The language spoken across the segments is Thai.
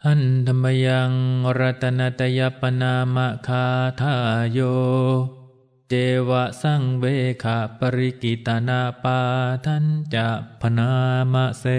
หันธรรมยังรัตนตยปนามะคาทาโยเจวะสังเวขะปริกิตนาปาทันจะพนามะเส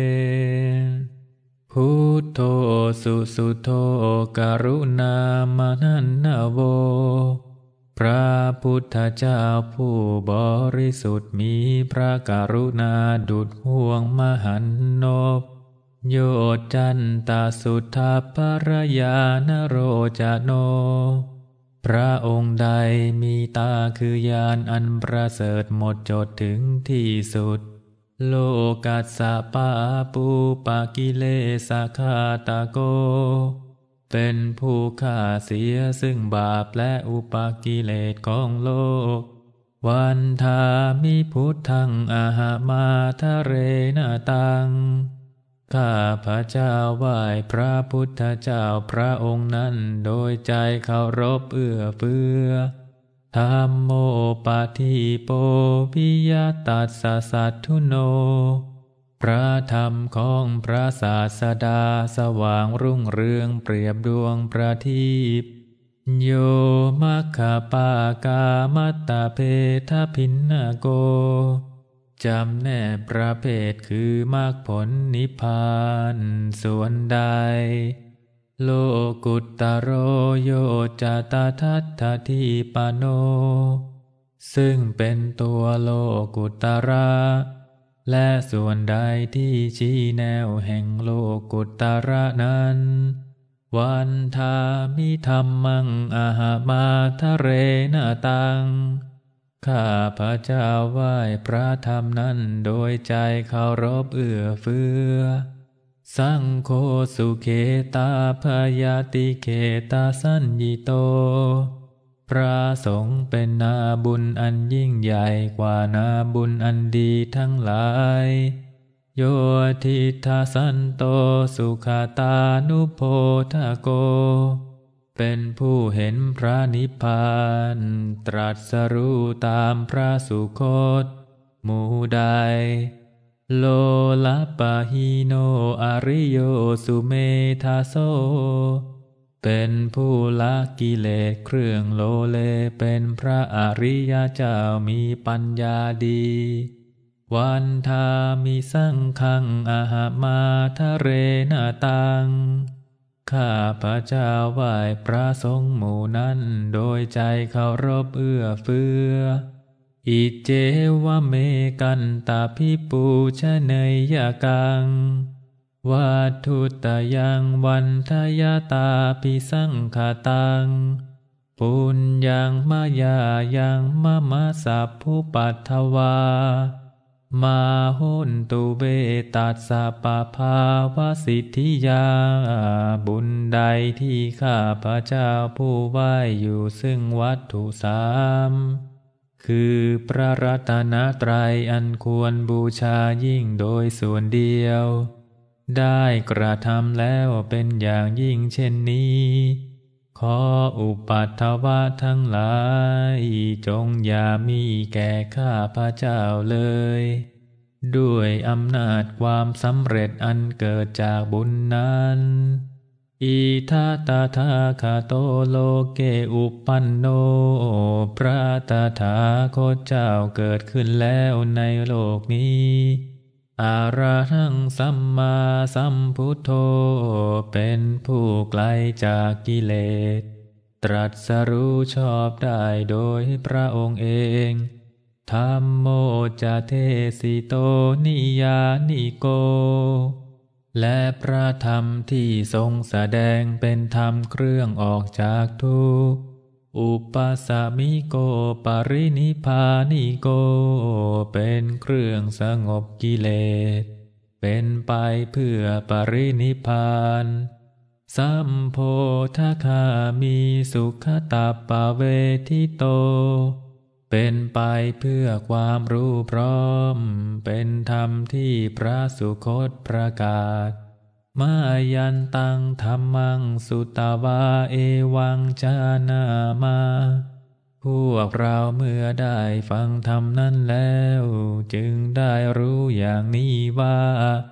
พุทโธสุสุโธกรุณามนันนโวพระพุทธเจ้าผู้บริสุทธิ์มีพระกรุณาดุจห่วงมหันนบโยจันตสุทธาภรยานโรจโนพระองค์ใดมีตาคือญาณอันประเสริฐหมดจดถึงที่สุดโลกัสสะปาปูปากิเลสขาตาโกเป็นผู้ฆ่าเสียซึ่งบาปและอุปากิเลสของโลกวันทามิพุทธังอาหามาทะเรนะตังข้าพระเจ้าไหว้พระพุทธเจ้าพระองค์นั้นโดยใจเคารพเอื้อเฟื้อธัมโมปาทิโปปิยตัสสะสัทธุโนพระธรรมของพระศาสดาสว่างรุ่งเรืองเปรียบดวงประทีปโยมัคคปากามัตตาเพทพินนโกจำแนกประเภทคือมรรคผลนิพพานส่วนใดโลกุตตโรโยจตทัตถทิปโนซึ่งเป็นตัวโลกุตตระและส่วนใดที่ชี้แนวแห่งโลกุตตระนั้นวันทามิธัมมังอาหามาทะเรนะตังข้าพระเจ้าไหว้พระธรรมนั้นโดยใจเคารพเอื้อเฟื้อสังโฆสุเขตาพยาติเขตาสัญญิโตพระสงฆ์เป็นนาบุญอันยิ่งใหญ่กว่านาบุญอันดีทั้งหลายโยทิทาสันโตสุขตานุโพธโกเป็นผู้เห็นพระนิพพานตรัสรู้ตามพระสุคตหมู่ใดโลละปะหิโนอริโยสุเมธาโสเป็นผู้ละกิเลสเครื่องโลเลเป็นพระอริยเจ้ามีปัญญาดีวันทามิสังฆังอาหามาทะเรนะตังข้าพระเจ้าไหว้พระสงฆ์หมู่นั้นโดยใจเคารพเอื้อเฟื้ออิเจวะเมกันตาภิปูชเนยกังวัตถุตยังวันทยตาปิสังขตังปุญญังมายายังมะมะสัพพุปัทถวามาหุนตุเวตัสสะปะภาวสิทธิยาบุญใดที่ข้าพระเจ้าผู้ไหว้อยู่ซึ่งวัตถุสามคือพระรัตนตรัยอันควรบูชายิ่งโดยส่วนเดียวได้กระทำแล้วเป็นอย่างยิ่งเช่นนี้ขออุปัฏฐวะทั้งหลายจงอย่ามีแก่ข้าพระเจ้าเลยด้วยอำนาจความสำเร็จอันเกิดจากบุญนั้นอิทัตตถาคโตโลเกอุปปันโนพระตถาคตเจ้าเกิดขึ้นแล้วในโลกนี้อะระหังสัมมาสัมพุทโธเป็นผู้ไกลจากกิเลสตรัสรู้ชอบได้โดยพระองค์เองธัมโมจะเทสิโตนิยานิโกและพระธรรมที่ทรงแสดงเป็นธรรมเครื่องออกจากทุกข์อุปสามิโกปรินิพพานิโกเป็นเครื่องสงบกิเลสเป็นไปเพื่อปรินิพพานสัมโพธคามีสุขตาปะเวทิโตเป็นไปเพื่อความรู้พร้อมเป็นธรรมที่พระสุคตประกาศมายันตังธัมมังสุตวาเอวังจานามาพวกเราเมื่อได้ฟังธรรมนั้นแล้วจึงได้รู้อย่างนี้ว่า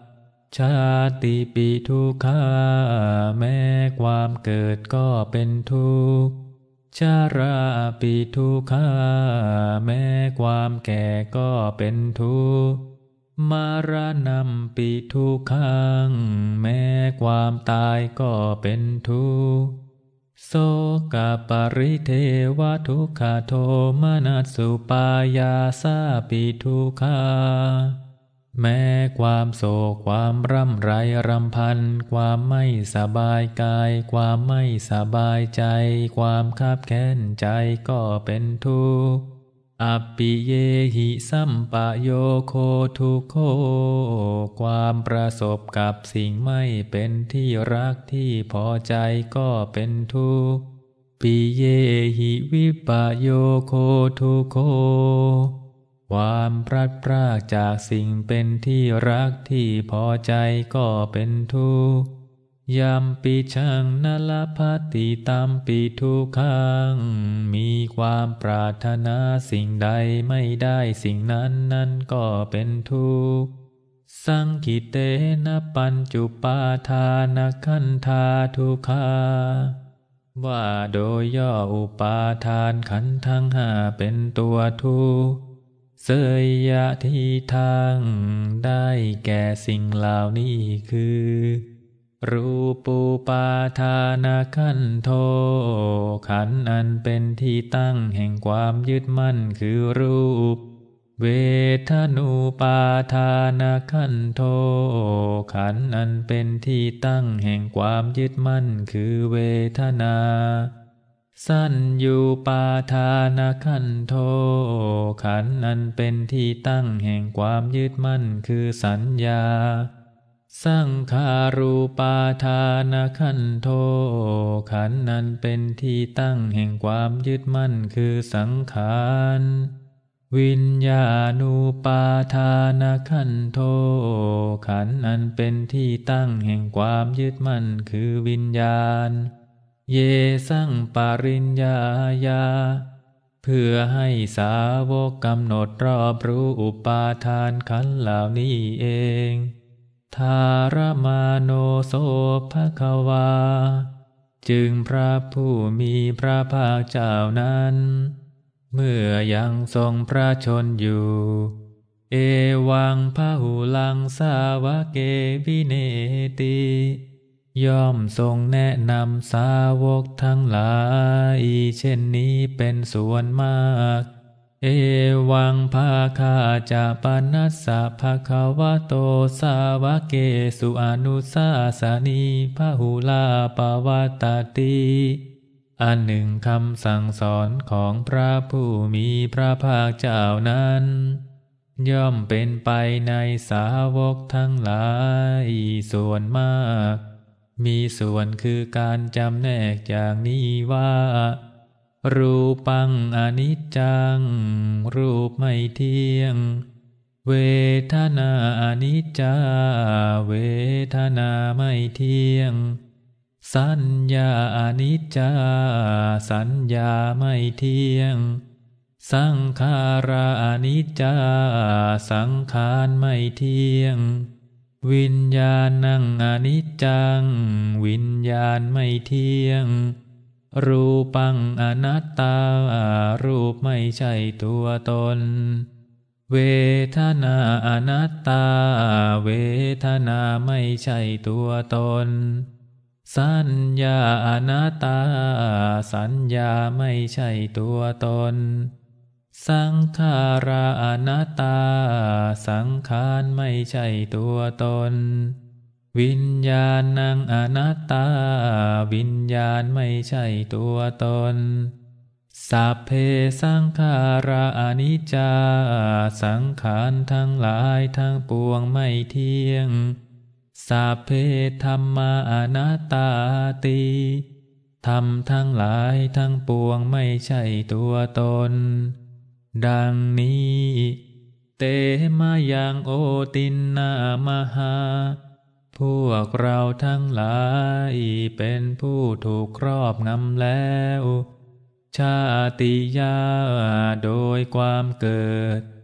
ชาติปิทุกขาแม้ความเกิดก็เป็นทุกข์ชราปิทุกขาแม้ความแก่ก็เป็นทุกข์มรณะปิทุกขังแม้ความตายก็เป็นทุกข์โสกปริเทวทุกขโทมนัสสุปายาสาปิทุกขาแม้ความโศกความร่ำไรรำพันความไม่สบายกายความไม่สบายใจความคับแค้นใจก็เป็นทุกข์อัปปิเยหิสัมปโยโคทุกโขความประสบกับสิ่งไม่เป็นที่รักที่พอใจก็เป็นทุกข์ปิเยหิวิปโยโคทุกโขความพลัดพรากจากสิ่งเป็นที่รักที่พอใจก็เป็นทุกข์ยัมปิชังนลภัตติตัมปิทุกขังมีความปรารถนาสิ่งใดไม่ได้สิ่งนั้นนั่นก็เป็นทุกข์สังคิเตนะปัญจุปาทานขันธาทุกขาว่าโดยย่ออุปาทานขันธ์ทั้งห้าเป็นตัวทุกข์เสยยะทีทางได้แก่สิ่งเหล่านี้คือรูปูปาทานขันโธขันธ์อันเป็นที่ตั้งแห่งความยึดมั่นคือรูปเวทนูปาทานขันโธขันธ์อันเป็นที่ตั้งแห่งความยึดมั่นคือเวทนาสัญญูปาทานขันโธขันธ์อันเป็นที่ตั้งแห่งความยึดมั่นคือสัญญาสังขารูปาทานขันโธขันธ์อันเป็นที่ตั้งแห่งความยึดมั่นคือสังขารวิญญาณูปาทานขันโธขันธ์อันเป็นที่ตั้งแห่งความยึดมั่นคือวิญญาณเยสังปริญญายาเพื่อให้สาวกกำหนดรอบรู้อุปาทานขันธ์เหล่านี้เองทารมาโนโสภควาจึงพระผู้มีพระภาคเจ้านั้นเมื่อยังทรงพระชนอยู่เอวังพหุลังสาวเกวิเนติย่อมทรงแนะนำสาวกทั้งหลายเช่นนี้เป็นส่วนมากเอวังภาคาจะปนัสสะภควโตสาวเกสุอนุสาสนีพหุลาปวัตติอันหนึ่งคำสั่งสอนของพระผู้มีพระภาคเจ้านั้นย่อมเป็นไปในสาวกทั้งหลายส่วนมากมีส่วนคือการจำแนกอย่างนี้ว่ารูปังอนิจจังรูปไม่เที่ยงเวทนาอนิจจาเวทนาไม่เที่ยงสัญญาอนิจจาสัญญาไม่เที่ยงสังขาราอนิจจาสังขารไม่เที่ยงวิญญาณังอนิจจังวิญญาณไม่เที่ยงรูปังอนัตตารูปไม่ใช่ตัวตนเวทนาอนัตตาเวทนาไม่ใช่ตัวตนสัญญาอนัตตาสัญญาไม่ใช่ตัวตนสังขาราอนัตตาสังขารไม่ใช่ตัวตนวิญญาณังอนัตตาวิญญาณไม่ใช่ตัวตนสัพเพสังขาราอนิจจาสังขารทั้งหลายทั้งปวงไม่เที่ยงสัพเพธัมมาอนัตตาติธรรมทั้งหลายทั้งปวงไม่ใช่ตัวตนดังนี้เตมายังโอตินนามหาพวกเราทั้งหลายเป็นผู้ถูกครอบงำแล้วชาติยาโดยความเกิด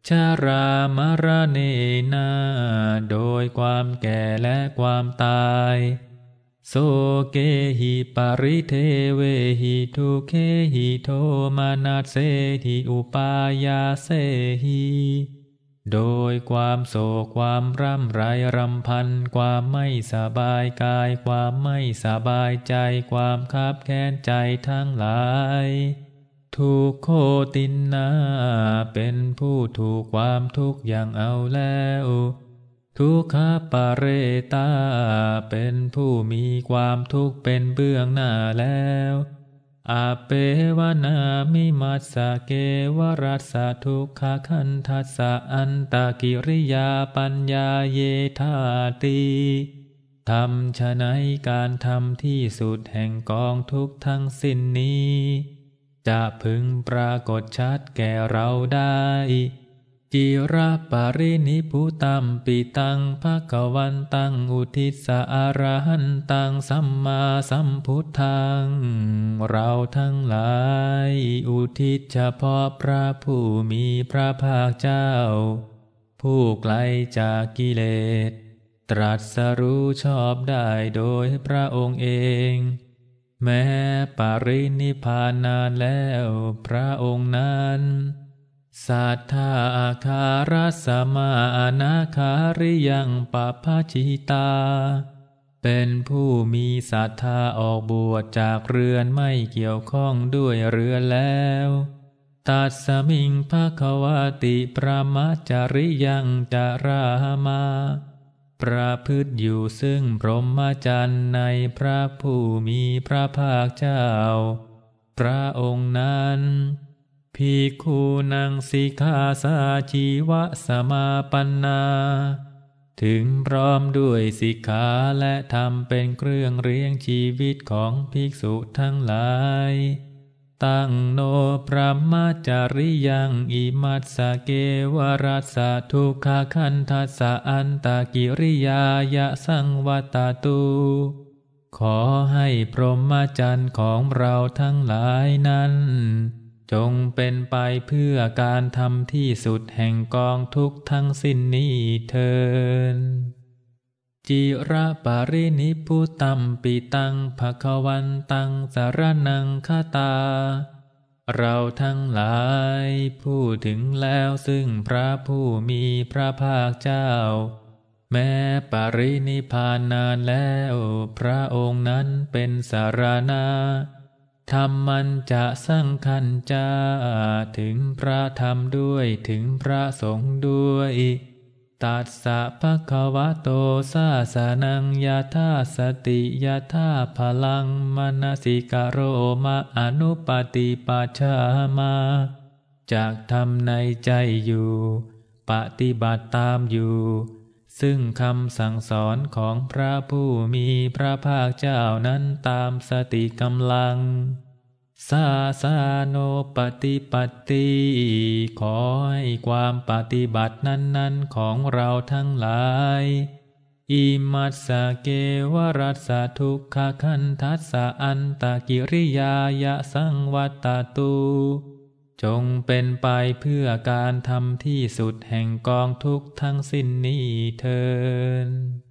ชารามรณเนนาโดยความแก่และความตายโสเกหิปาริเทเวหิทุเคหิโทมานาเสหิอุปายาเสหิโดยความโศกความร่ำไรรำพันความไม่สบายกายความไม่สบายใจความคับแค้นใจทั้งหลายทุกโคตินนาเป็นผู้ถูกความทุกข์อย่างเอาแล้วทุกขปะเรตาเป็นผู้มีความทุกข์เป็นเบื้องหน้าแล้วอาเปวนามิมัสสะเกวรัสสะทุกขคันทัสสะอันตกิริยาปัญญาเยธาติทำฉะไหนการทำที่สุดแห่งกองทุกข์ทั้งสิ้นนี้จะพึงปรากฏชัดแก่เราได้จิระปารินิพุตัมปิตังภวันตังอุทิสะอรหันตังสัมมาสัมพุทธังเราทั้งหลายอุทิศเฉพาะพระผู้มีพระภาคเจ้าผู้ไกลจากกิเลสตรัสรู้ชอบได้โดยพระองค์เองแม้ปรินิพพานนานแล้วพระองค์นั้นสัทธาอาคารัสมาอนาคาริยังปภชิตาเป็นผู้มีศรัทธาออกบวชจากเรือนไม่เกี่ยวข้องด้วยเรือนแล้วตัสสมิงภควติประมัจจริยังจารามาประพฤติอยู่ซึ่งพรหมจรรย์ในพระผู้มีพระภาคเจ้าพระองค์นั้นภิกขุนังสิกขาสาชีวะสมาปันนาถึงพร้อมด้วยสิกขาและธรรมเป็นเครื่องเลี้ยงชีวิตของภิกษุทั้งหลายตั้งโนพระมัจจริยังอิมัสสะเกวรัสสะทุกขคันทัสสะอันตกิริยายะสังวัตตุขอให้พรหมจรรย์ของเราทั้งหลายนั้นจงเป็นไปเพื่อการทำที่สุดแห่งกองทุกข์ทั้งสิ้นนี้เถิดจิระปารินิพพุตัมปิตังภวันตังสรณังคตาเราทั้งหลายพูดถึงแล้วซึ่งพระผู้มีพระภาคเจ้าแม้ปรินิพพานนานแล้วพระองค์นั้นเป็นสารณะธรรมันจะสังคัญจาถึงพระธรรมด้วยถึงพระสงฆ์ด้วยตัสสะภะคะวะโตสาสนังยะธาสติยะธาพลังมนสิกโรมะอนุปติปัชฌามาจากทำในใจอยู่ปฏิบัติตามอยู่ซึ่งคำสั่งสอนของพระผู้มีพระภาคเจ้านั้นตามสติกำลังสาสาโนปฏิปัตติขอให้ความปฏิบัตินั้นๆของเราทั้งหลายอิมัสสะเกวรัสสะทุกขคันทัสสะอันตกิริยายะสังวัตตุจงเป็นไปเพื่อการทำที่สุดแห่งกองทุกข์ทั้งสิ้นนี้เถิด